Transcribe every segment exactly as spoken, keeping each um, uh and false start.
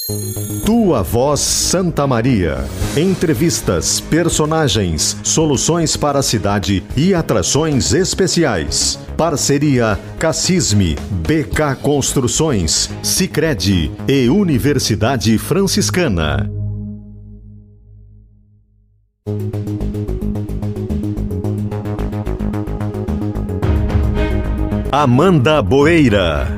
Tua Voz Santa Maria. Entrevistas, personagens, soluções para a cidade e atrações especiais. Parceria Cassisme, B K Construções, Sicredi e Universidade Franciscana. Amanda Boeira.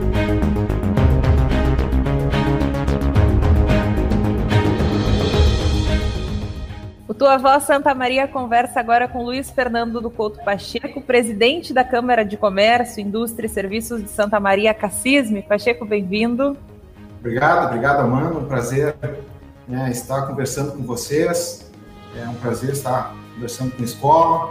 O Tua Voz Santa Maria conversa agora com Luiz Fernando do Couto Pacheco, presidente da Câmara de Comércio, Indústria e Serviços de Santa Maria, Cassisme. Pacheco, bem-vindo. Obrigado, obrigado, Amanda. Um prazer, né, estar conversando com vocês. É um prazer estar conversando com a escola.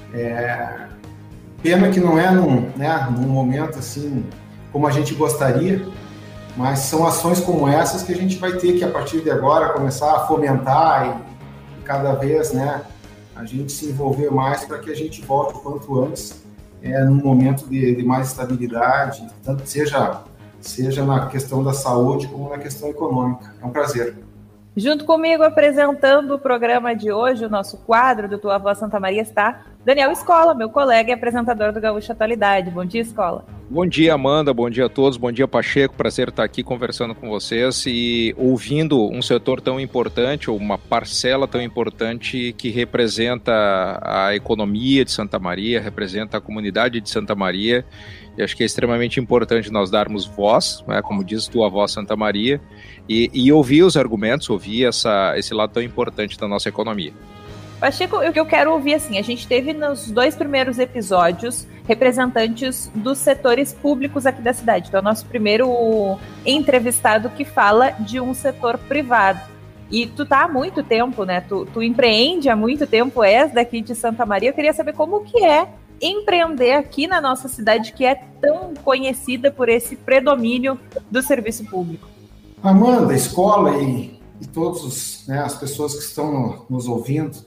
É... Pena que não é num, né, num momento assim como a gente gostaria, mas são ações como essas que a gente vai ter que, a partir de agora, começar a fomentar e, e cada vez, né, a gente se envolver mais para que a gente volte o quanto antes é, num momento de, de mais estabilidade, tanto seja, seja na questão da saúde como na questão econômica. É um prazer. Junto comigo, apresentando o programa de hoje, o nosso quadro do Tua Voz Santa Maria, está Daniel Escola, meu colega e apresentador do Gaúcha Atualidade. Bom dia, Escola. Bom dia, Amanda. Bom dia a todos. Bom dia, Pacheco. Prazer estar aqui conversando com vocês e ouvindo um setor tão importante, ou uma parcela tão importante que representa a economia de Santa Maria, representa a comunidade de Santa Maria. E acho que é extremamente importante nós darmos voz, né, como diz Tua Voz Santa Maria, e, e ouvir os argumentos, ouvir essa, esse lado tão importante da nossa economia. Pacheco, o que eu quero ouvir, assim, a gente teve nos dois primeiros episódios representantes dos setores públicos aqui da cidade. Então, é o nosso primeiro entrevistado que fala de um setor privado. E tu tá há muito tempo, né? Tu, tu empreende há muito tempo, és daqui de Santa Maria. Eu queria saber como que é empreender aqui na nossa cidade, que é tão conhecida por esse predomínio do serviço público. Amanda, escola e, e todas, né, as pessoas que estão no, nos ouvindo,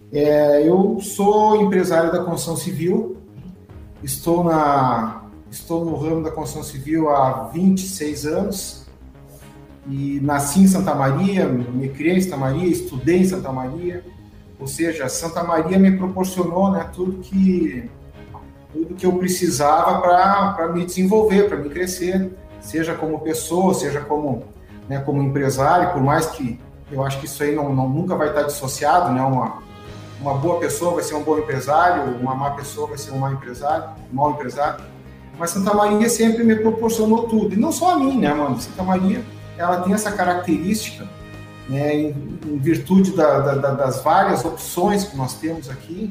é, eu sou empresário da construção civil, estou, na, estou no ramo da construção civil há vinte e seis anos e nasci em Santa Maria, me criei em Santa Maria, estudei em Santa Maria, ou seja, Santa Maria me proporcionou, né, tudo que tudo que eu precisava para me desenvolver, para me crescer, seja como pessoa, seja como, né, como empresário, por mais que eu acho que isso aí não, não, nunca vai estar dissociado, né, uma, uma boa pessoa vai ser um bom empresário, uma má pessoa vai ser um mau empresário, um mau empresário, mas Santa Maria sempre me proporcionou tudo, e não só a mim, né, mano, Santa Maria, ela tem essa característica, né, em, em virtude da, da, das várias opções que nós temos aqui,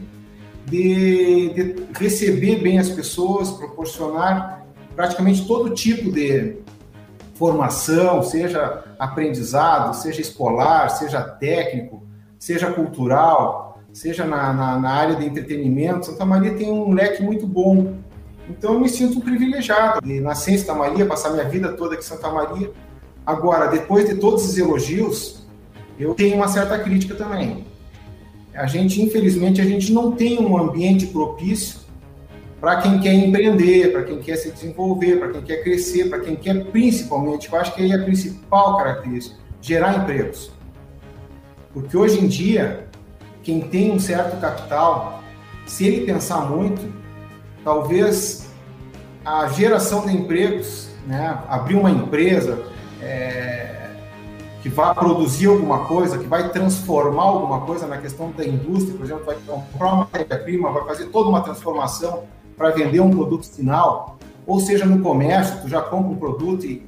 De, de receber bem as pessoas, proporcionar praticamente todo tipo de formação, seja aprendizado, seja escolar, seja técnico, seja cultural, seja na, na, na área de entretenimento. Santa Maria tem um leque muito bom. Então eu me sinto privilegiado de nascer em Santa Maria, passar minha vida toda aqui em Santa Maria. Agora, depois de todos os elogios, eu tenho uma certa crítica também. A gente, infelizmente, a gente não tem um ambiente propício para quem quer empreender, para quem quer se desenvolver, para quem quer crescer, para quem quer, principalmente, eu acho que aí é a principal característica, gerar empregos. Porque hoje em dia, quem tem um certo capital, se ele pensar muito, talvez a geração de empregos, né, abrir uma empresa, é, que vai produzir alguma coisa, que vai transformar alguma coisa na questão da indústria, por exemplo, vai comprar uma matéria-prima, vai fazer toda uma transformação para vender um produto final, ou seja, no comércio, tu já compra um produto e,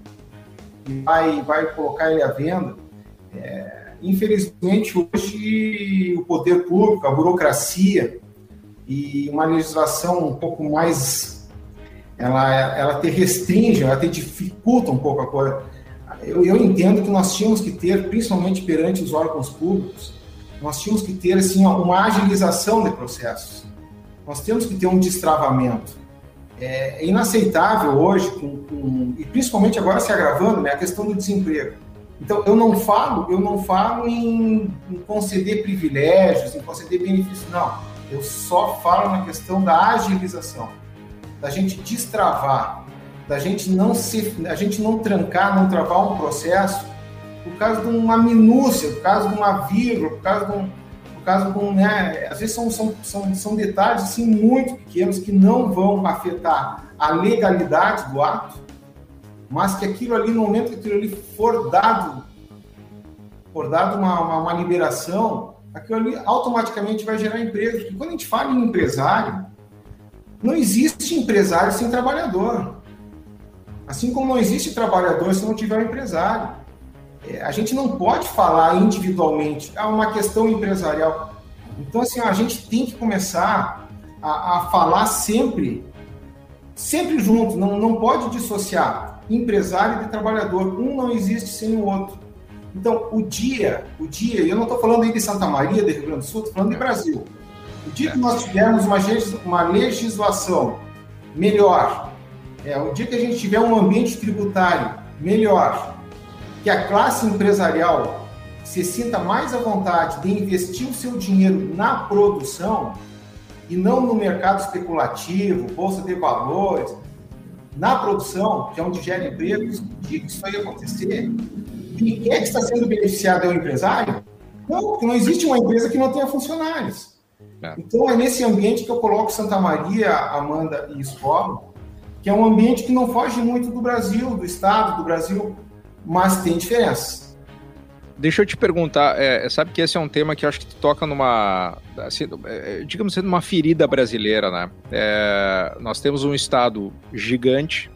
e vai, vai colocar ele à venda. É, infelizmente, hoje, o poder público, a burocracia e uma legislação um pouco mais, ela, ela te restringe, ela te dificulta um pouco a coisa. Eu, eu entendo que nós tínhamos que ter, principalmente perante os órgãos públicos, nós tínhamos que ter assim, uma agilização de processos. Nós temos que ter um destravamento. É, é inaceitável hoje, com, com, e principalmente agora se agravando, né, a questão do desemprego. Então, eu não falo, eu não falo em, em conceder privilégios, em conceder benefícios, não. Eu só falo na questão da agilização, da gente destravar, da gente não se, a gente não trancar, não travar um processo por causa de uma minúcia, por causa de uma vírgula, por causa de um, por causa de um, né, às vezes são, são, são, são detalhes assim, muito pequenos que não vão afetar a legalidade do ato, mas que aquilo ali, no momento que aquilo ali for dado, for dado uma, uma, uma liberação, aquilo ali automaticamente vai gerar emprego. Porque quando a gente fala em empresário, não existe empresário sem trabalhador. Assim como não existe trabalhador se não tiver um empresário. É, a gente não pode falar individualmente, é uma questão empresarial. Então, assim, a gente tem que começar a, a falar sempre, sempre junto, não, não pode dissociar empresário de trabalhador. Um não existe sem o outro. Então, o dia, o dia, e eu não estou falando aí de Santa Maria, de Rio Grande do Sul, estou falando de Brasil. O dia que nós tivermos uma, uma legislação melhor, é, o dia que a gente tiver um ambiente tributário melhor, que a classe empresarial se sinta mais à vontade de investir o seu dinheiro na produção e não no mercado especulativo, bolsa de valores, na produção, que é onde gera empregos, o dia que isso vai acontecer, e quem é que está sendo beneficiado é o empresário? Não, porque não existe uma empresa que não tenha funcionários. É. Então, é nesse ambiente que eu coloco Santa Maria, Amanda e Escola, que é um ambiente que não foge muito do Brasil, do Estado, do Brasil, mas tem diferença. Deixa eu te perguntar, é, sabe que esse é um tema que eu acho que tu toca numa, assim, é, digamos assim, numa ferida brasileira, né? É, nós temos um Estado gigante,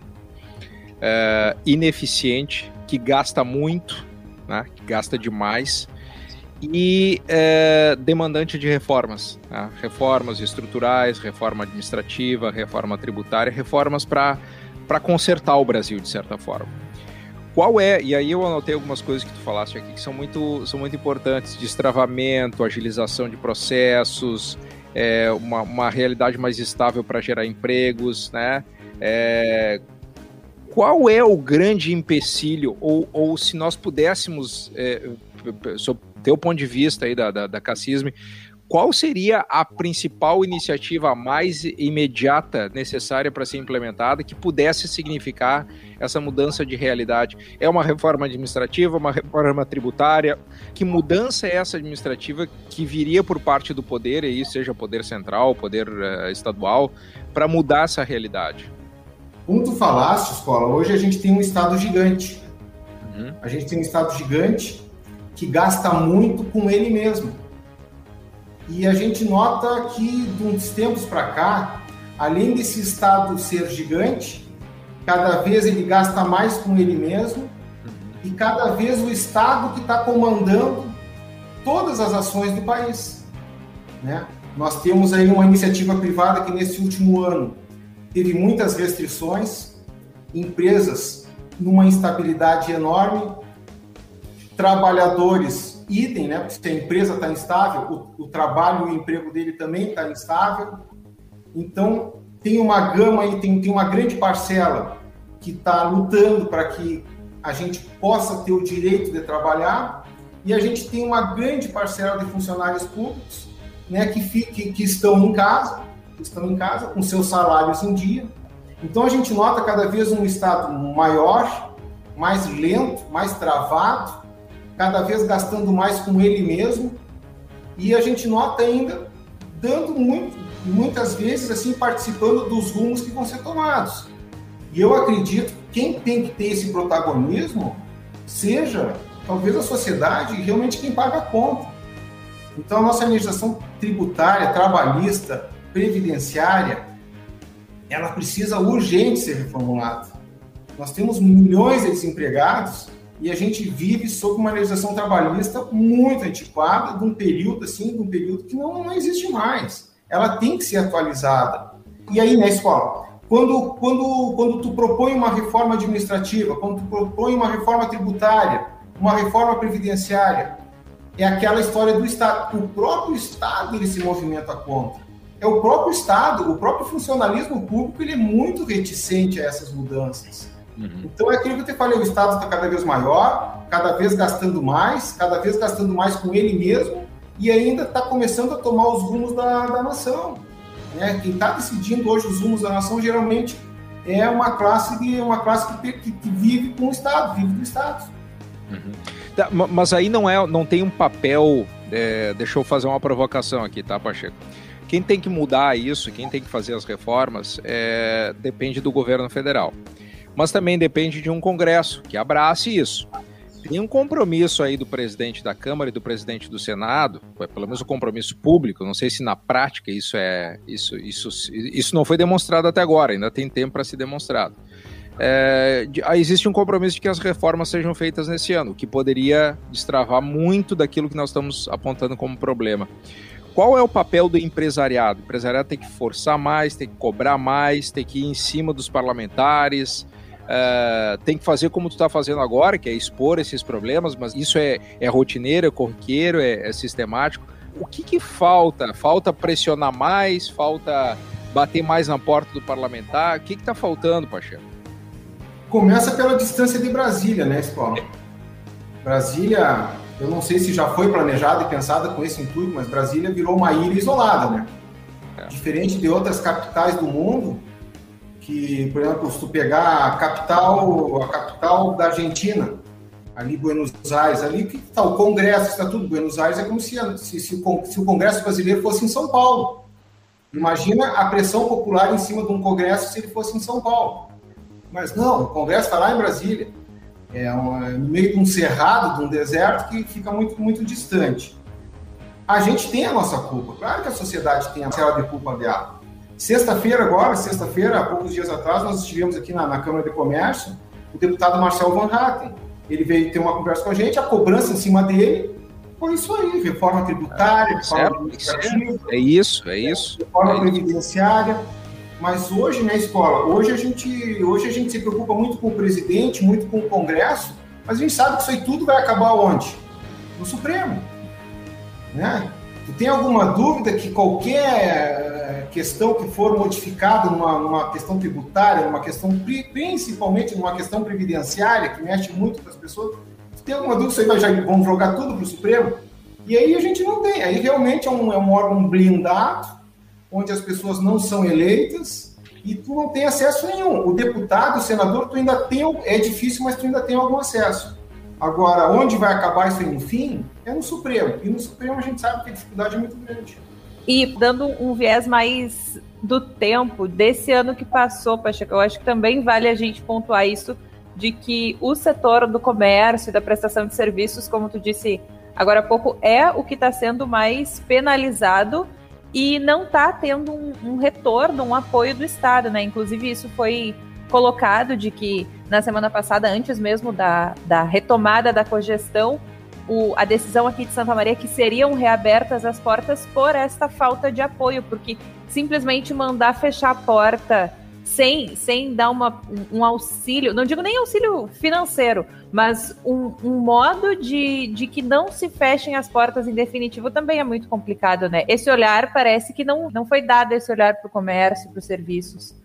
é, ineficiente, que gasta muito, né? Que gasta demais, e é, demandante de reformas, né? Reformas estruturais, reforma administrativa, reforma tributária, reformas para para consertar o Brasil, de certa forma. Qual é, e aí eu anotei algumas coisas que tu falaste aqui que são muito, são muito importantes, destravamento, agilização de processos, é, uma, uma realidade mais estável para gerar empregos, né? É, qual é o grande empecilho, ou, ou se nós pudéssemos, é, sob teu ponto de vista aí da, da, da Cassisme, qual seria a principal iniciativa mais imediata necessária para ser implementada que pudesse significar essa mudança de realidade? É uma reforma administrativa, uma reforma tributária? Que mudança é essa administrativa que viria por parte do poder, aí seja poder central, poder uh, estadual, para mudar essa realidade? Como tu falaste, Escola, hoje a gente tem um Estado gigante. Uhum. A gente tem um Estado gigante que gasta muito com ele mesmo. E a gente nota que, de uns tempos para cá, além desse Estado ser gigante, cada vez ele gasta mais com ele mesmo, e cada vez o Estado que está comandando todas as ações do país, né? Nós temos aí uma iniciativa privada que, nesse último ano, teve muitas restrições, empresas numa instabilidade enorme, trabalhadores idem, né? Porque se a empresa está instável, o, o trabalho e o emprego dele também está instável. Então, tem uma gama aí, tem, tem uma grande parcela que está lutando para que a gente possa ter o direito de trabalhar, e a gente tem uma grande parcela de funcionários públicos, né, que, que, que estão em casa, que estão em casa com seus salários em dia. Então, a gente nota cada vez um Estado maior, mais lento, mais travado, cada vez gastando mais com ele mesmo, e a gente nota ainda dando muito, muitas vezes assim, participando dos rumos que vão ser tomados. E eu acredito que quem tem que ter esse protagonismo seja, talvez, a sociedade, e realmente quem paga a conta. Então, a nossa legislação tributária, trabalhista, previdenciária, ela precisa urgente ser reformulada. Nós temos milhões de desempregados e a gente vive sob uma legislação trabalhista muito antiquada, de um período assim, de um período que não, não existe mais. Ela tem que ser atualizada. E aí, na escola, quando, quando, quando tu propõe uma reforma administrativa, quando tu propõe uma reforma tributária, uma reforma previdenciária, é aquela história do Estado. O próprio Estado, ele se movimenta contra. É o próprio Estado, o próprio funcionalismo público, ele é muito reticente a essas mudanças. Uhum. Então, é aquilo que eu te falei, o Estado está cada vez maior, cada vez gastando mais, cada vez gastando mais com ele mesmo, e ainda está começando a tomar os rumos da, da nação. Né? Quem está decidindo hoje os rumos da nação, geralmente, é uma classe, de, uma classe que, que, que vive com o Estado, vive do Estado. Uhum. Tá, mas aí não, é, não tem um papel, é, deixa eu fazer uma provocação aqui, tá, Pacheco? Quem tem que mudar isso, quem tem que fazer as reformas, é, depende do governo federal. Mas também depende de um Congresso que abrace isso. Tem um compromisso aí do presidente da Câmara e do presidente do Senado, pelo menos um compromisso público, não sei se na prática isso é isso, isso, isso não foi demonstrado até agora, ainda tem tempo para ser demonstrado. É, existe um compromisso de que as reformas sejam feitas nesse ano, o que poderia destravar muito daquilo que nós estamos apontando como problema. Qual é o papel do empresariado? O empresariado tem que forçar mais, tem que cobrar mais, tem que ir em cima dos parlamentares, uh, tem que fazer como tu está fazendo agora, que é expor esses problemas, mas isso é, é rotineiro, é corriqueiro, é, é sistemático. O que, que falta? Falta pressionar mais? Falta bater mais na porta do parlamentar? O que está faltando, Pacheco? Começa pela distância de Brasília, né, Escola? Brasília, eu não sei se já foi planejada e pensada com esse intuito, mas Brasília virou uma ilha isolada, né? É. Diferente de outras capitais do mundo, que, por exemplo, se tu pegar a capital, a capital da Argentina, ali Buenos Aires, ali que está o Congresso, está tudo. Buenos Aires é como se, se, se, o, se o Congresso brasileiro fosse em São Paulo. Imagina a pressão popular em cima de um Congresso se ele fosse em São Paulo. Mas não, o Congresso está lá em Brasília. É um, no meio de um cerrado, de um deserto que fica muito, muito distante. A gente tem a nossa culpa. Claro que a sociedade tem a parcela de culpa dela. Sexta-feira agora, sexta-feira, há poucos dias atrás, nós estivemos aqui na, na Câmara de Comércio, o deputado Marcel Van Hatten. Ele veio ter uma conversa com a gente, a cobrança em cima dele foi isso aí, reforma tributária, reforma administrativa. É isso, é isso. Reforma é previdenciária. Mas hoje, na escola, hoje a, gente, hoje a gente se preocupa muito com o presidente, muito com o Congresso, mas a gente sabe que isso aí tudo vai acabar onde? No Supremo. Né? Tu tem alguma dúvida que qualquer questão que for modificada numa, numa questão tributária, numa questão, principalmente numa questão previdenciária, que mexe muito com as pessoas, tu tem alguma dúvida que isso aí vai, já vão jogar tudo para o Supremo? E aí a gente não tem. Aí realmente é um, é um órgão blindado, onde as pessoas não são eleitas e tu não tem acesso nenhum. O deputado, o senador, tu ainda tem, é difícil, mas tu ainda tem algum acesso. Agora, onde vai acabar isso aí no fim, é no Supremo. E no Supremo a gente sabe que a dificuldade é muito grande. E dando um viés mais do tempo, desse ano que passou, Pacheco, eu acho que também vale a gente pontuar isso, de que o setor do comércio e da prestação de serviços, como tu disse agora há pouco, é o que está sendo mais penalizado e não está tendo um, um retorno, um apoio do Estado, né? Inclusive, isso foi colocado de que, na semana passada, antes mesmo da, da retomada da cogestão, o, a decisão aqui de Santa Maria é que seriam reabertas as portas por esta falta de apoio, porque simplesmente mandar fechar a porta sem, sem dar uma, um, um auxílio, não digo nem auxílio financeiro, mas um, um modo de, de que não se fechem as portas em definitivo também é muito complicado, né? Esse olhar parece que não, não foi dado, esse olhar para o comércio, para os serviços.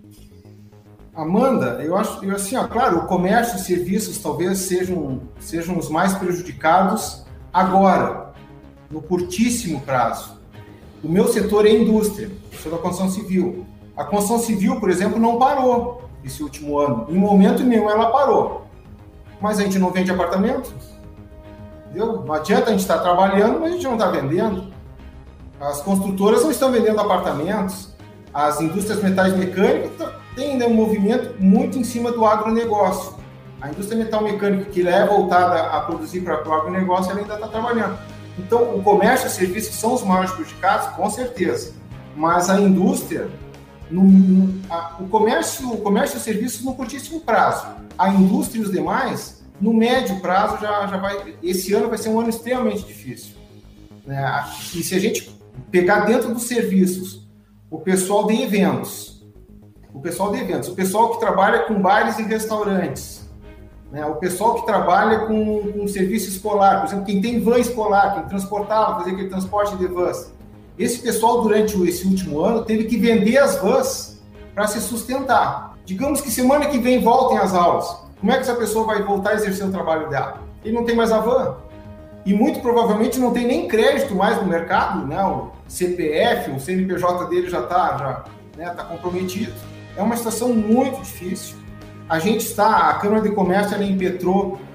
Amanda, eu acho, eu, assim, ó, claro, o comércio e serviços talvez sejam, sejam os mais prejudicados agora, no curtíssimo prazo. O meu setor é indústria, sou da construção civil. A construção civil, por exemplo, não parou esse último ano. Em momento nenhum ela parou. Mas a gente não vende apartamento. Entendeu? Não adianta a gente estar trabalhando, mas a gente não está vendendo. As construtoras não estão vendendo apartamentos. As indústrias metais mecânicas têm ainda um movimento muito em cima do agronegócio. A indústria metal mecânica, que é voltada a produzir para o agronegócio, ela ainda está trabalhando. Então, o comércio e os serviços são os maiores prejudicados, com certeza. Mas a indústria... No, no, a, o, comércio, o comércio e os serviços no curtíssimo prazo. A indústria e os demais, no médio prazo, já, já vai... Esse ano vai ser um ano extremamente difícil. Né? E se a gente pegar dentro dos serviços, o pessoal de eventos, o pessoal de eventos, o pessoal que trabalha com bares e restaurantes, né? O pessoal que trabalha com, com serviço escolar, por exemplo, quem tem van escolar, quem transportava, fazer aquele transporte de vans. Esse pessoal, durante esse último ano, teve que vender as vans para se sustentar. Digamos que semana que vem voltem as aulas. Como é que essa pessoa vai voltar a exercer o trabalho dela? Ele não tem mais a van. E muito provavelmente não tem nem crédito mais no mercado, né? O C P F, o C N P J dele já está já, né, tá comprometido. É uma situação muito difícil. A gente está, a Câmara de Comércio ela impetrou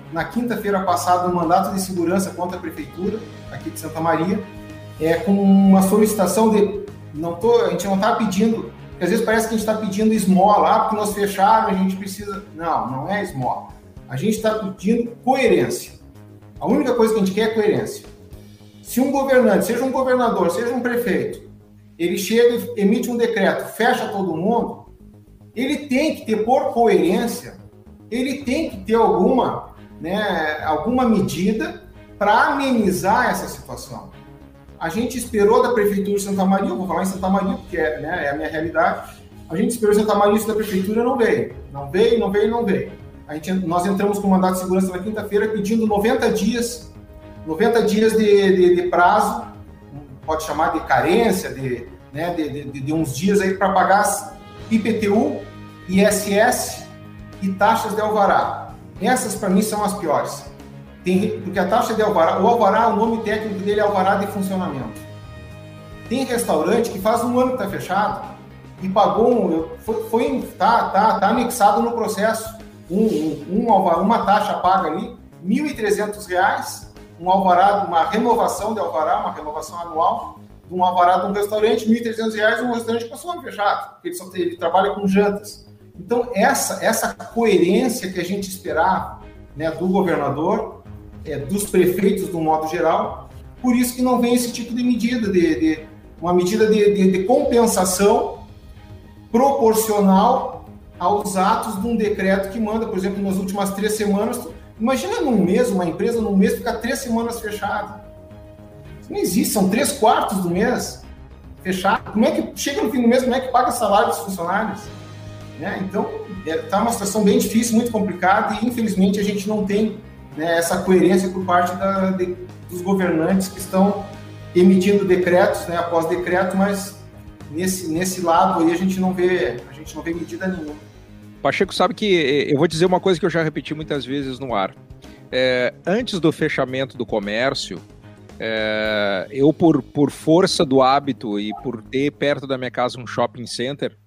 na quinta-feira passada, um mandato de segurança contra a prefeitura aqui de Santa Maria, é, com uma solicitação de... Não tô, a gente não está pedindo... Porque às vezes parece que a gente está pedindo esmola, ah, porque nós fecharam, a gente precisa... Não, não é esmola. A gente está pedindo coerência. A única coisa que a gente quer é coerência. Se um governante, seja um governador, seja um prefeito, ele chega e emite um decreto, fecha todo mundo, ele tem que ter, por coerência, ele tem que ter alguma, né, alguma medida para amenizar essa situação. A gente esperou da Prefeitura de Santa Maria, eu vou falar em Santa Maria, porque é, né, é a minha realidade, a gente esperou Santa Maria, isso da Prefeitura não veio. Não veio, não veio, não veio. A gente, nós entramos com o mandato de segurança na quinta-feira pedindo noventa dias, noventa dias de, de, de prazo, pode chamar de carência, de, né, de, de, de uns dias aí para pagar I P T U, I S S e taxas de alvará. Essas, para mim, são as piores. Tem, porque a taxa de alvará, o alvará, o nome técnico dele é alvará de funcionamento. Tem restaurante que faz um ano que está fechado e pagou, um, foi, foi tá, tá, tá anexado no processo, um, um, um alvará, uma taxa paga ali, mil e trezentos reais, um alvará, uma renovação de alvará, uma renovação anual, de um alvará de um restaurante, mil e trezentos reais, um restaurante que passou ano fechado, porque ele, só tem, ele trabalha com jantas. Então, essa, essa coerência que a gente esperava, né, do governador, é, dos prefeitos, do modo geral, por isso que não vem esse tipo de medida, de, de uma medida de, de, de compensação proporcional aos atos de um decreto que manda, por exemplo, nas últimas três semanas. Imagina num mês, uma empresa num mês ficar três semanas fechada. Isso não existe, são três quartos do mês fechado. Como é que chega no fim do mês, como é que paga salário dos funcionários? Né? Então, está é, uma situação bem difícil, muito complicada, e infelizmente a gente não tem, né, essa coerência por parte da, de, dos governantes que estão emitindo decretos, né, após decreto, mas nesse, nesse lado aí a gente não vê, a gente não vê medida nenhuma. Pacheco, sabe que eu vou dizer uma coisa que eu já repeti muitas vezes no ar. É, antes do fechamento do comércio, é, eu, por, por força do hábito e por ter perto da minha casa um shopping center,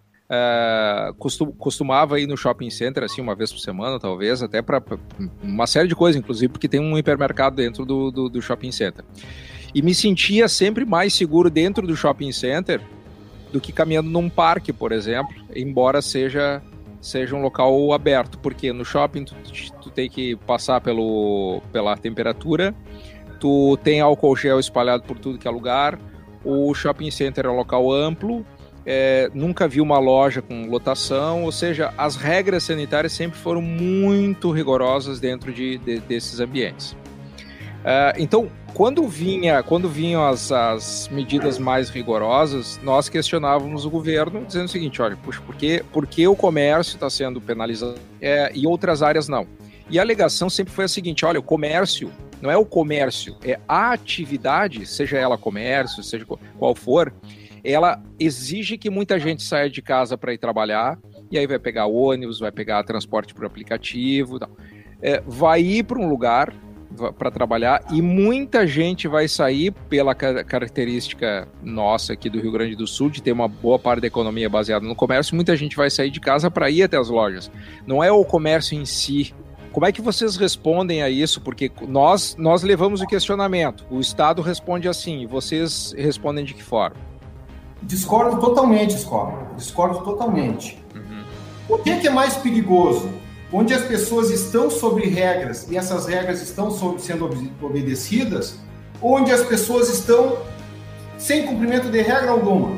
é, costum, costumava ir no shopping center assim uma vez por semana, talvez, até para uma série de coisas, inclusive porque tem um hipermercado dentro do, do, do shopping center. E me sentia sempre mais seguro dentro do shopping center do que caminhando num parque, por exemplo, embora seja... seja um local aberto, porque no shopping tu, tu tem que passar pelo, pela temperatura, tu tem álcool gel espalhado por tudo que é lugar, o shopping center é um local amplo, é, nunca vi uma loja com lotação, ou seja, as regras sanitárias sempre foram muito rigorosas dentro de, de, desses ambientes. Uh, então, quando, vinha, quando vinham as, as medidas mais rigorosas, nós questionávamos o governo dizendo o seguinte, olha, puxa, por que, por que o comércio está sendo penalizado é, e outras áreas não? E a alegação sempre foi a seguinte, olha, o comércio não é o comércio, é a atividade, seja ela comércio, seja qual for, ela exige que muita gente saia de casa para ir trabalhar, e aí vai pegar ônibus, vai pegar transporte por aplicativo, tal. É, vai ir para um lugar para trabalhar e muita gente vai sair pela característica nossa aqui do Rio Grande do Sul de ter uma boa parte da economia baseada no comércio, muita gente vai sair de casa para ir até as lojas. Não é o comércio em si. Como é que vocês respondem a isso? Porque nós, nós levamos o questionamento. O Estado responde assim, e vocês respondem de que forma? Discordo totalmente, Escola. Discordo totalmente. Uhum. O que é, que é mais perigoso? Onde as pessoas estão sobre regras e essas regras estão sobre, sendo obedecidas, ou onde as pessoas estão sem cumprimento de regra alguma.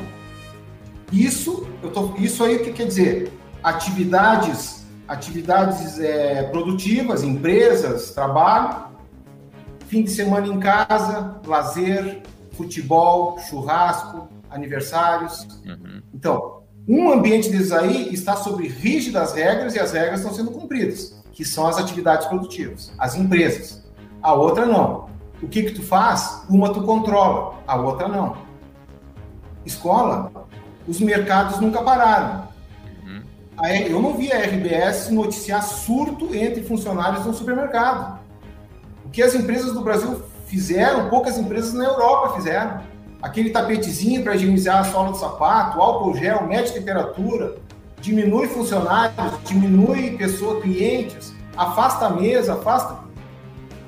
Isso, eu tô, isso aí o que quer dizer? Atividades, atividades é, produtivas, empresas, trabalho, fim de semana em casa, lazer, futebol, churrasco, aniversários. Uhum. Então, um ambiente desses aí está sob rígidas regras e as regras estão sendo cumpridas, que são as atividades produtivas, as empresas. A outra não. O que que tu faz? Uma tu controla, a outra não. Escola, os mercados nunca pararam. Uhum. Eu não vi a R B S noticiar surto entre funcionários no supermercado. O que as empresas do Brasil fizeram, poucas empresas na Europa fizeram. Aquele tapetezinho para higienizar a sola do sapato, álcool gel, mede temperatura, diminui funcionários, diminui pessoas, clientes, afasta a mesa, afasta...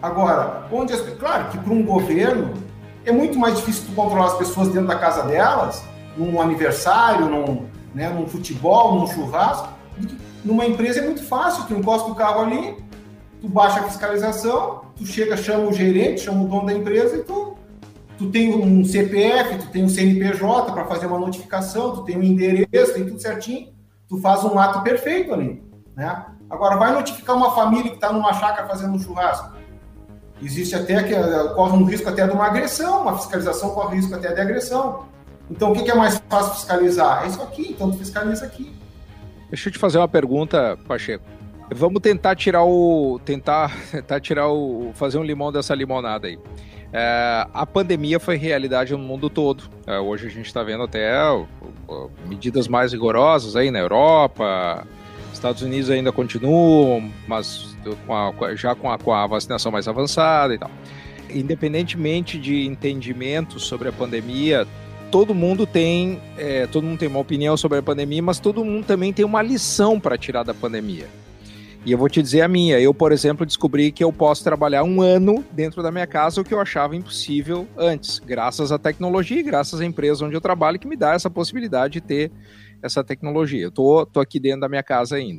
Agora, onde as, claro que para um governo é muito mais difícil tu controlar as pessoas dentro da casa delas, num aniversário, num, né, num futebol, num churrasco. Numa empresa é muito fácil, tu encosta o carro ali, tu baixa a fiscalização, tu chega, chama o gerente, chama o dono da empresa e tu, tu tem um C P F, tu tem um C N P J para fazer uma notificação, tu tem um endereço, tem tudo certinho, tu faz um ato perfeito ali, né? Agora, vai notificar uma família que está numa chácara fazendo um churrasco. Existe até, que corre um risco até de uma agressão, uma fiscalização corre risco até de agressão. Então, o que é mais fácil fiscalizar? É isso aqui, então tu fiscaliza aqui. Deixa eu te fazer uma pergunta, Pacheco. Vamos tentar tirar o... tentar, tentar tirar o... fazer um limão dessa limonada aí. É, a pandemia foi realidade no mundo todo. É, hoje a gente está vendo até ó, ó, medidas mais rigorosas aí na Europa. Estados Unidos ainda continuam, mas com a, já com a, com a vacinação mais avançada e tal. Independentemente de entendimento sobre a pandemia, todo mundo tem, é, todo mundo tem uma opinião sobre a pandemia, mas todo mundo também tem uma lição para tirar da pandemia. E eu vou te dizer a minha. Eu, por exemplo, descobri que eu posso trabalhar um ano dentro da minha casa, o que eu achava impossível antes, graças à tecnologia e graças à empresa onde eu trabalho, que me dá essa possibilidade de ter essa tecnologia. Eu tô, tô aqui dentro da minha casa ainda.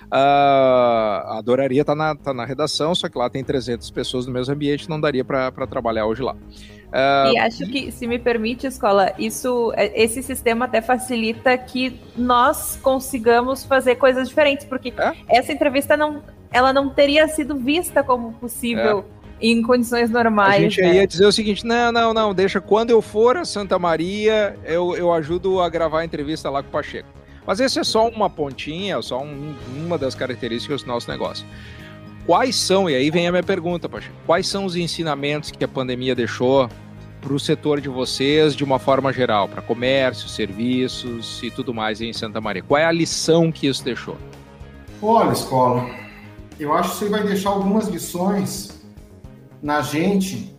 Uh, adoraria estar na, tá na redação, só que lá tem trezentas pessoas no mesmo ambiente, não daria para trabalhar hoje lá. Uh, e acho que, se me permite, Escola, isso, esse sistema até facilita que nós consigamos fazer coisas diferentes, porque é? essa entrevista não, ela não teria sido vista como possível é. em condições normais. A gente né? ia dizer o seguinte, não, não, não, deixa, quando eu for a Santa Maria, eu, eu ajudo a gravar a entrevista lá com o Pacheco. Mas esse é só uma pontinha, só um, uma das características do nosso negócio. Quais são, e aí vem a minha pergunta, Pacheco, quais são os ensinamentos que a pandemia deixou para o setor de vocês, de uma forma geral, para comércio, serviços e tudo mais em Santa Maria? Qual é a lição que isso deixou? Olha, Escola, eu acho que você vai deixar algumas lições na gente,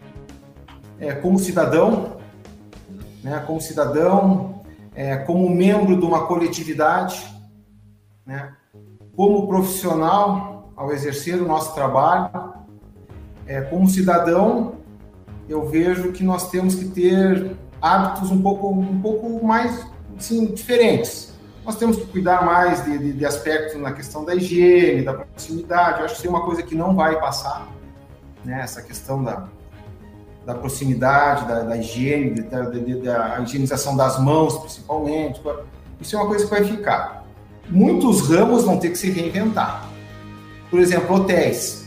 é, como cidadão, né, como cidadão, é, como membro de uma coletividade, né, como profissional ao exercer o nosso trabalho, é, como cidadão, eu vejo que nós temos que ter hábitos um pouco, um pouco mais assim, diferentes. Nós temos que cuidar mais de, de, de aspectos na questão da higiene, da proximidade. Eu acho que isso é uma coisa que não vai passar, né? Essa questão da, da proximidade, da, da higiene, da, da, da higienização das mãos, principalmente. Isso é uma coisa que vai ficar. Muitos ramos vão ter que se reinventar. Por exemplo, hotéis.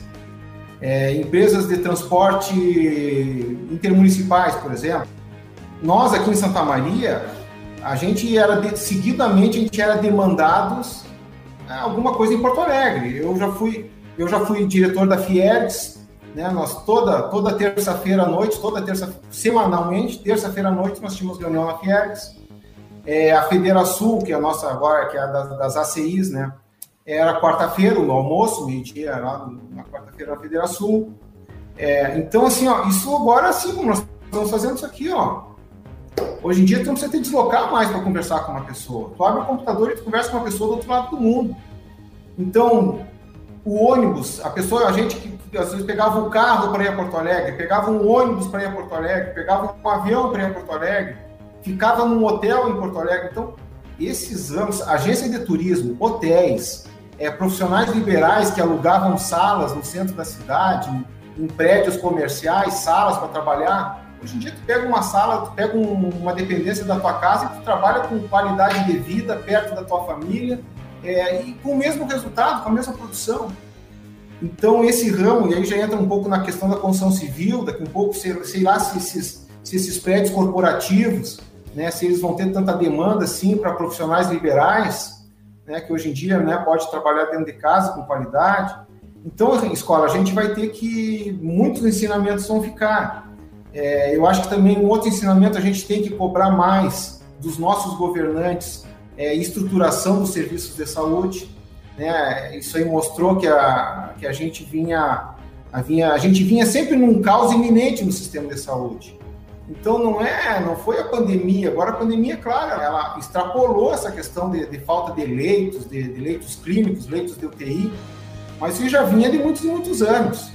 É, empresas de transporte intermunicipais, por exemplo. Nós aqui em Santa Maria, a gente era de, seguidamente a gente era demandados a alguma coisa em Porto Alegre. Eu já fui, eu já fui diretor da Fiergs, né? Nós toda toda terça-feira à noite, toda terça semanalmente, terça-feira à noite nós tínhamos reunião na Fiergs. É, a Federação, que é a nossa agora, que é a das, das A C Is, né? Era quarta-feira, no almoço, meio-dia, lá na quarta-feira na Federação. É, então, assim, ó, isso agora, assim, como nós estamos fazendo isso aqui, ó. Hoje em dia, tu não precisa te deslocar mais para conversar com uma pessoa. Tu abre o computador e tu conversa com uma pessoa do outro lado do mundo. Então, o ônibus, a pessoa, a gente que às vezes pegava um carro para ir a Porto Alegre, pegava um ônibus para ir a Porto Alegre, pegava um avião para ir a Porto Alegre, ficava num hotel em Porto Alegre. Então, esses anos, agência de turismo, hotéis, É, profissionais liberais que alugavam salas no centro da cidade, em, em prédios comerciais, salas para trabalhar. Hoje em dia, tu pega uma sala, tu pega um, uma dependência da tua casa e tu trabalha com qualidade de vida, perto da tua família, é, e com o mesmo resultado, com a mesma produção. Então, esse ramo, e aí já entra um pouco na questão da construção civil, daqui um pouco, sei, sei lá, se esses, se esses prédios corporativos, né, se eles vão ter tanta demanda, assim, para profissionais liberais, né, que hoje em dia, né, pode trabalhar dentro de casa com qualidade. Então, escola, a gente vai ter que... Muitos ensinamentos vão ficar. É, eu acho que também um outro ensinamento, a gente tem que cobrar mais dos nossos governantes, é, estruturação dos serviços de saúde. Né? Isso aí mostrou que a, que a gente vinha, a, vinha... A gente vinha sempre num caos iminente no sistema de saúde. Então, não é, não foi a pandemia. Agora, a pandemia, claro, ela extrapolou essa questão de, de falta de leitos, de, de leitos clínicos, leitos de U T I, mas isso já vinha de muitos e muitos anos.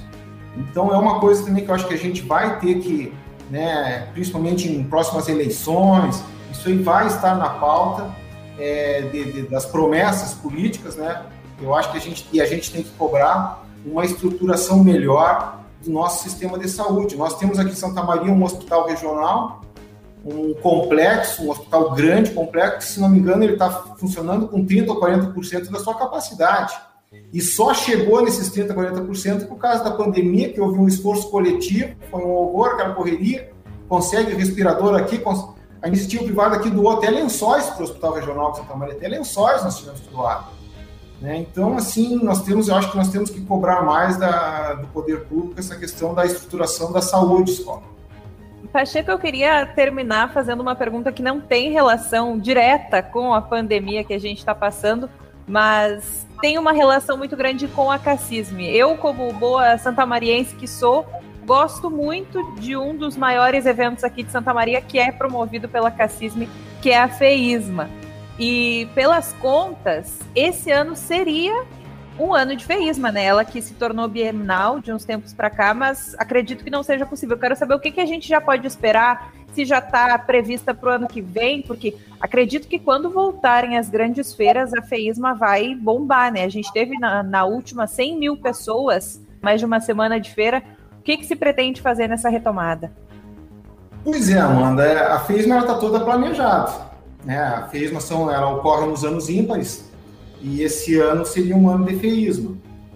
Então é uma coisa também que eu acho que a gente vai ter que, né, principalmente em próximas eleições, isso aí vai estar na pauta é, de, de, das promessas políticas, né? Eu acho que a gente, e a gente tem que cobrar uma estruturação melhor do nosso sistema de saúde. Nós temos aqui em Santa Maria um hospital regional, um complexo, um hospital grande, complexo, que, se não me engano, ele está funcionando com trinta por cento ou quarenta por cento da sua capacidade. E só chegou nesses trinta por cento, quarenta por cento por causa da pandemia, que houve um esforço coletivo, foi um horror, aquela correria, consegue respirador aqui, cons... a iniciativa privada aqui doou até lençóis para o Hospital Regional de Santa Maria, até lençóis nós tivemos que doar. Né? Então, assim, nós temos, eu acho que nós temos que cobrar mais da, do poder público essa questão da estruturação da saúde escola. Pacheco, eu queria terminar fazendo uma pergunta que não tem relação direta com a pandemia que a gente está passando, mas tem uma relação muito grande com a Cassisme. Eu, como boa santamariense que sou, gosto muito de um dos maiores eventos aqui de Santa Maria, que é promovido pela Cassisme, que é a FEISMA. E pelas contas, esse ano seria um ano de FEISMA, né? Ela que se tornou bienal de uns tempos para cá, mas acredito que não seja possível. Eu quero saber o que, que a gente já pode esperar, se já está prevista para o ano que vem, porque acredito que quando voltarem as grandes feiras, a FEISMA vai bombar, né? A gente teve na, na última cem mil pessoas, mais de uma semana de feira. O que, que se pretende fazer nessa retomada? Pois é, Amanda, a FEISMA está toda planejada, né? A FEISMA são, ela ocorre nos anos ímpares, e esse ano seria um ano de FEISMA.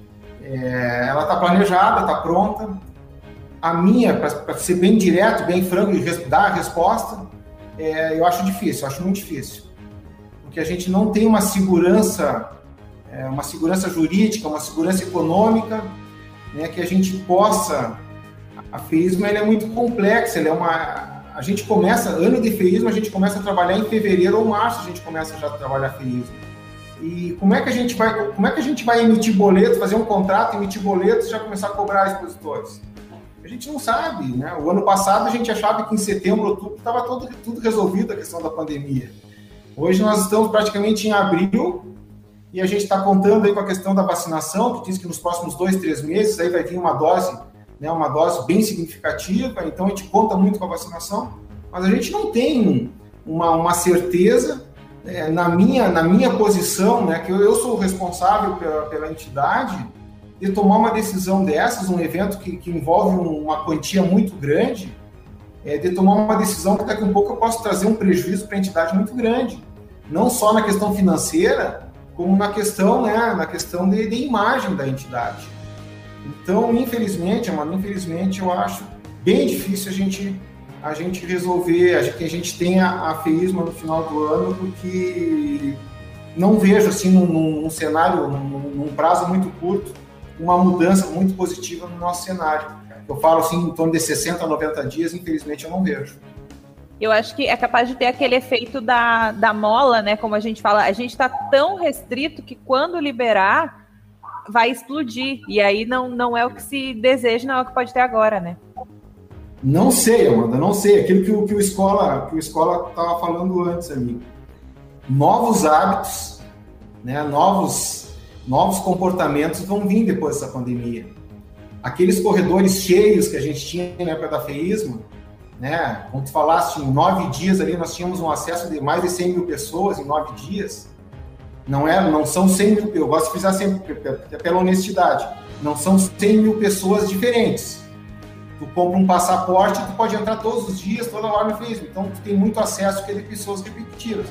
É, ela está planejada, está pronta. A minha, para ser bem direto, bem franco e dar a resposta, é, eu acho difícil, eu acho muito difícil. Porque a gente não tem uma segurança, é, uma segurança jurídica, uma segurança econômica, né, que a gente possa... A FEISMA ela é muito complexa, ela é uma... A gente começa, ano de FEISMA, a gente começa a trabalhar em fevereiro ou março, a gente começa já a trabalhar FEISMA. E como é que a gente vai, como é que a gente vai emitir boleto, fazer um contrato, emitir boletos e já começar a cobrar expositores? A gente não sabe, né? O ano passado a gente achava que em setembro, outubro, estava tudo, tudo resolvido a questão da pandemia. Hoje nós estamos praticamente em abril e a gente está contando aí com a questão da vacinação, que diz que nos próximos dois, três meses aí vai vir uma dose, né, uma dose bem significativa, então a gente conta muito com a vacinação, mas a gente não tem uma, uma certeza. É, na, minha, na minha posição, né, que eu, eu sou o responsável pela, pela entidade, de tomar uma decisão dessas, um evento que, que envolve um, uma quantia muito grande, é, de tomar uma decisão que daqui a um pouco eu posso trazer um prejuízo para a entidade muito grande, não só na questão financeira, como na questão, né, na questão de, de imagem da entidade. Então, infelizmente, mano, infelizmente, eu acho bem difícil a gente... a gente resolver, a gente, que a gente tenha a FEISMA no final do ano, porque não vejo, assim, num, num cenário, num, num prazo muito curto, uma mudança muito positiva no nosso cenário. Eu falo, assim, em torno de sessenta a noventa dias, infelizmente eu não vejo. Eu acho que é capaz de ter aquele efeito da, da mola, né, como a gente fala, a gente está tão restrito que quando liberar, vai explodir, e aí não, não é o que se deseja, não é o que pode ter agora, né? Não sei, Amanda, não sei. Aquilo que o, que o Escola que o Escola estava falando antes ali. Novos hábitos, né, novos, novos comportamentos vão vir depois dessa pandemia. Aqueles corredores cheios que a gente tinha na época da FEISMA, né, como tu falaste, em nove dias ali nós tínhamos um acesso de mais de cem mil pessoas em nove dias. Não, é, não são cem mil, eu gosto de frisar sempre, pela honestidade, não são cem mil pessoas diferentes. Tu compra um passaporte, tu pode entrar todos os dias, toda hora no FEISMA. Então, tu tem muito acesso a pessoas repetitivas.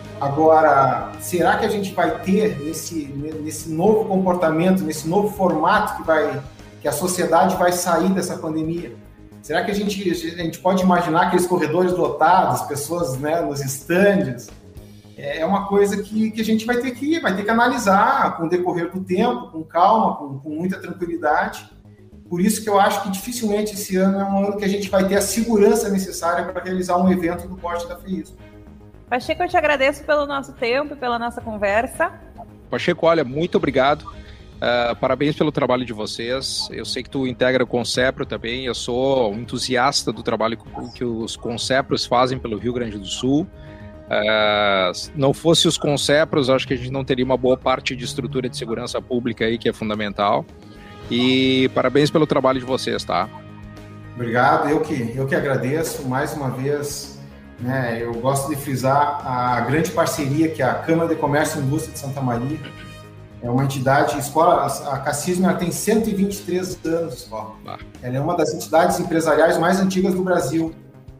Agora, será que a gente vai ter nesse, nesse novo comportamento, nesse novo formato que, vai, que a sociedade vai sair dessa pandemia? Será que a gente, a gente pode imaginar aqueles corredores lotados, pessoas, né, nos estandes? É uma coisa que, que a gente vai ter que, vai ter que analisar com o decorrer do tempo, com calma, com, com muita tranquilidade. Por isso que eu acho que dificilmente esse ano é um ano que a gente vai ter a segurança necessária para realizar um evento do porte da FEISMA. Pacheco, eu te agradeço pelo nosso tempo e pela nossa conversa. Pacheco, olha, muito obrigado. Uh, parabéns pelo trabalho de vocês. Eu sei que tu integra o Concepro também. Eu sou um entusiasta do trabalho que os Concepros fazem pelo Rio Grande do Sul. Uh, não fosse os Concepros, acho que a gente não teria uma boa parte de estrutura de segurança pública aí, que é fundamental. e parabéns pelo trabalho de vocês, tá? Obrigado, eu que, eu que agradeço mais uma vez, né, eu gosto de frisar a grande parceria que a Câmara de Comércio e Indústria de Santa Maria é uma entidade, escola, a Cassismo ela tem cento e vinte e três anos, escola. Ah. Ela é uma das entidades empresariais mais antigas do Brasil.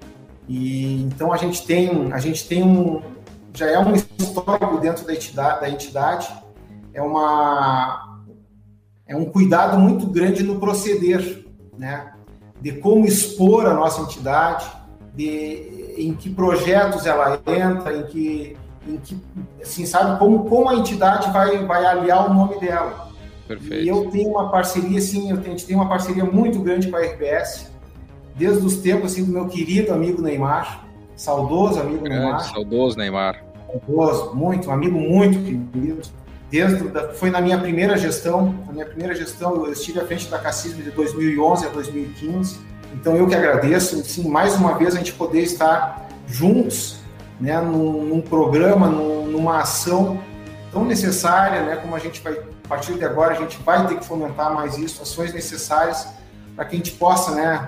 E então a gente tem, a gente tem um, já é um histórico dentro da entidade, da entidade, é uma, é um cuidado muito grande no proceder, né, de como expor a nossa entidade, de em que projetos ela entra, em que em que, assim, sabe, como, como a entidade vai, vai aliar o nome dela. Perfeito. E eu tenho uma parceria, assim, eu tenho, a gente tem uma parceria muito grande com a R B S, desde os tempos, assim, do meu querido amigo Neymar, saudoso amigo Grande, Neymar. Saudoso Neymar. Saudoso, muito, um amigo muito querido. Desde, foi na minha primeira gestão, na minha primeira gestão, eu estive à frente da Cassismo de dois mil e onze a dois mil e quinze, então eu que agradeço, assim, mais uma vez a gente poder estar juntos, né, num, num programa, num, numa ação tão necessária, né, como a gente vai, a partir de agora, a gente vai ter que fomentar mais isso, ações necessárias para que a gente possa, né,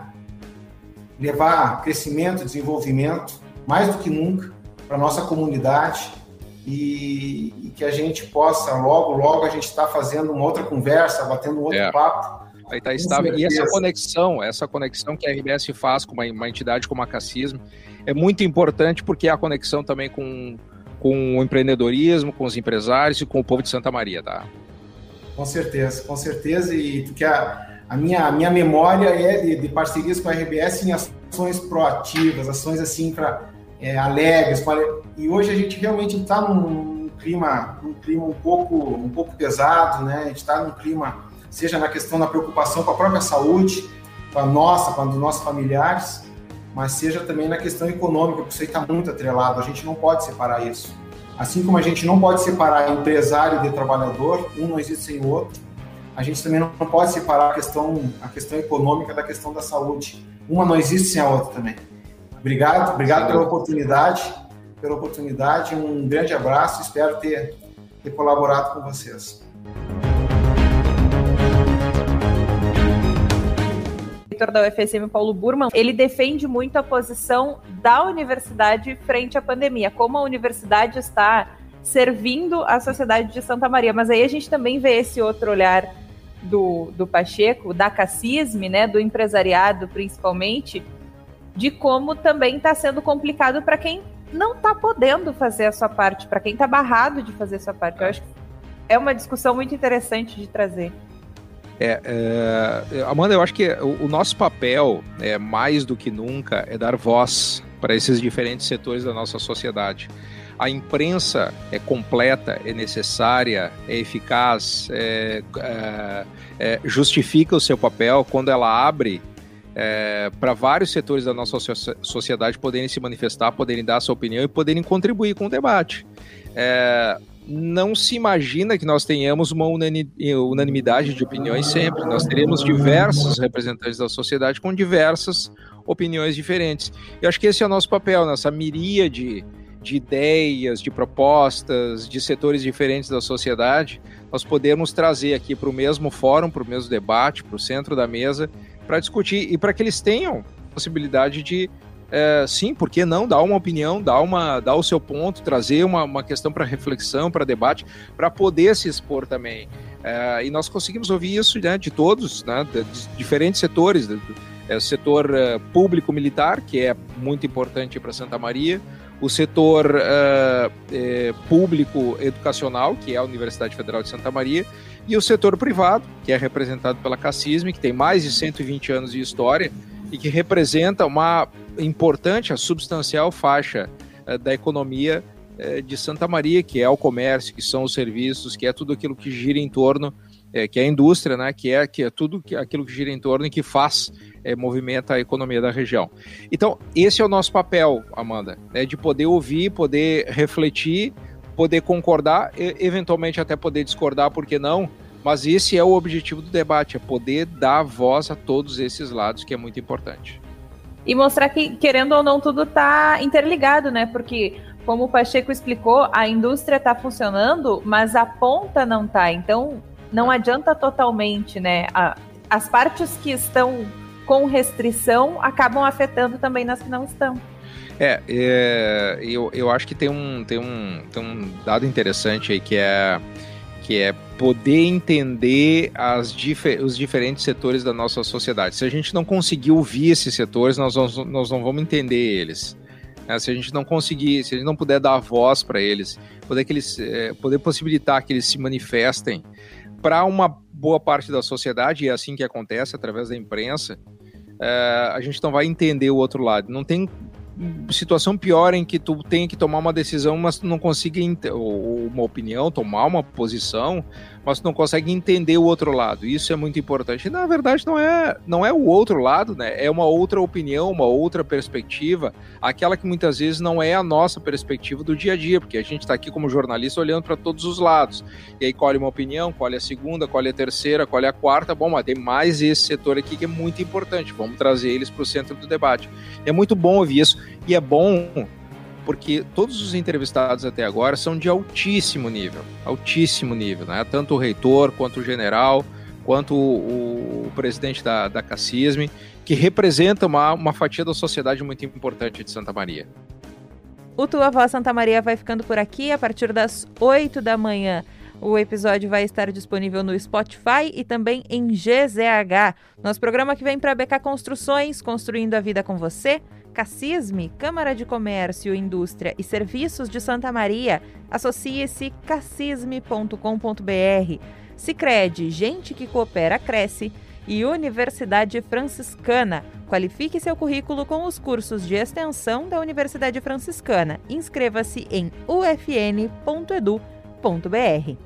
levar crescimento, desenvolvimento, mais do que nunca, para a nossa comunidade e, e que a gente possa, logo, logo, a gente estar tá fazendo uma outra conversa, batendo um outro é. papo. Aí tá estável. E essa conexão, essa conexão que a R B S faz com uma, uma entidade como a Cassismo é muito importante porque é a conexão também com, com o empreendedorismo, com os empresários e com o povo de Santa Maria, tá? Com certeza, com certeza. E porque a, a, minha, a minha memória é de, de parcerias com a R B S em ações proativas, ações assim para é, alegres. Pra, e hoje a gente realmente está num clima, num clima um pouco, um pouco pesado, né? A gente está num clima, seja na questão da preocupação com a própria saúde, com a nossa, com a dos nossos familiares, mas seja também na questão econômica, porque isso aí está muito atrelado, a gente não pode separar isso. Assim como a gente não pode separar empresário de trabalhador, um não existe sem o outro, a gente também não pode separar a questão, a questão econômica da questão da saúde. Uma não existe sem a outra também. Obrigado, obrigado pela oportunidade, pela oportunidade, um grande abraço, espero ter, ter colaborado com vocês. Reitor da U F S M, Paulo Burman, ele defende muito a posição da universidade frente à pandemia, como a universidade está servindo a sociedade de Santa Maria. Mas aí a gente também vê esse outro olhar do, do Pacheco, da Cassismo, né, do empresariado principalmente, de como também está sendo complicado para quem não está podendo fazer a sua parte, para quem está barrado de fazer a sua parte. Eu acho que é uma discussão muito interessante de trazer. É, é, Amanda, eu acho que o, o nosso papel, é, mais do que nunca, é dar voz para esses diferentes setores da nossa sociedade. A imprensa é completa, é necessária, é eficaz, é, é, é, justifica o seu papel quando ela abre é, para vários setores da nossa sociedade poderem se manifestar, poderem dar a sua opinião e poderem contribuir com o debate. É, não se imagina que nós tenhamos uma unanimidade de opiniões sempre. Nós teremos diversos representantes da sociedade com diversas opiniões diferentes. Eu acho que esse é o nosso papel, nessa miríade de ideias, de propostas, de setores diferentes da sociedade, nós podemos trazer aqui para o mesmo fórum, para o mesmo debate, para o centro da mesa, para discutir e para que eles tenham possibilidade de É, sim, por que não dar uma opinião, dar, uma, dar o seu ponto, trazer uma, uma questão para reflexão, para debate, para poder se expor também. É, e nós conseguimos ouvir isso, né, de todos, né, de, de diferentes setores, do, é, o setor uh, público-militar, que é muito importante para Santa Maria, o setor uh, é, público-educacional, que é a Universidade Federal de Santa Maria, e o setor privado, que é representado pela Cassismo, que tem mais de cento e vinte anos de história, e que representa uma importante, a substancial faixa uh, da economia uh, de Santa Maria, que é o comércio, que são os serviços, que é tudo aquilo que gira em torno, uh, que é a indústria, né, que, é, que é tudo que, aquilo que gira em torno e que faz, uh, movimenta a economia da região. Então, esse é o nosso papel, Amanda, né, de poder ouvir, poder refletir, poder concordar, e, eventualmente até poder discordar, por que não? Mas esse é o objetivo do debate, é poder dar voz a todos esses lados, que é muito importante. E mostrar que, querendo ou não, tudo está interligado, né? Porque, como o Pacheco explicou, a indústria está funcionando, mas a ponta não está. Então, não adianta totalmente, né? A, as partes que estão com restrição acabam afetando também nas que não estão. É, é eu, eu acho que tem um, tem, um, tem um dado interessante aí que é, que é poder entender as difer- os diferentes setores da nossa sociedade. Se a gente não conseguir ouvir esses setores, nós, nós, nós não vamos entender eles. É, se a gente não conseguir, se a gente não puder dar voz para eles, poder, que eles é, poder possibilitar que eles se manifestem para uma boa parte da sociedade, e é assim que acontece, através da imprensa, é, a gente não vai entender o outro lado. Não tem situação pior em que tu tem que tomar uma decisão, mas tu não consiga, ou uma opinião, tomar uma posição, mas tu não consegue entender o outro lado. Isso é muito importante. E, na verdade, não é, não é o outro lado, né? É uma outra opinião, uma outra perspectiva, aquela que muitas vezes não é a nossa perspectiva do dia a dia, porque a gente está aqui como jornalista olhando para todos os lados. E aí colhe uma opinião, colhe a segunda, colhe a terceira, colhe a quarta. Bom, mas tem mais esse setor aqui que é muito importante. Vamos trazer eles para o centro do debate. É muito bom ouvir isso. E é bom porque todos os entrevistados até agora são de altíssimo nível, altíssimo nível, né? Tanto o reitor, quanto o general, quanto o, o presidente da, da CACISM, que representa uma, uma fatia da sociedade muito importante de Santa Maria. O Tua Voz Santa Maria vai ficando por aqui a partir das oito da manhã. O episódio vai estar disponível no Spotify e também em G Z H. Nosso programa que vem para B K Construções, construindo a vida com você. CACISM, Câmara de Comércio, Indústria e Serviços de Santa Maria. Associe-se cacism ponto com ponto b r. Sicredi, gente que coopera, cresce. E Universidade Franciscana. Qualifique seu currículo com os cursos de extensão da Universidade Franciscana. Inscreva-se em u f n ponto e d u ponto b r.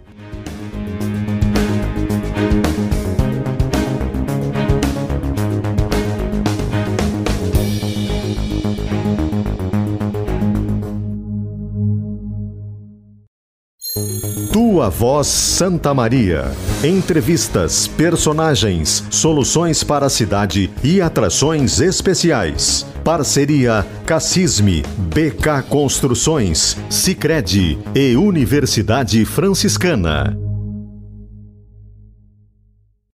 Tua Voz Santa Maria. Entrevistas, personagens, soluções para a cidade e atrações especiais. Parceria CACISM, B K Construções, Sicredi e Universidade Franciscana.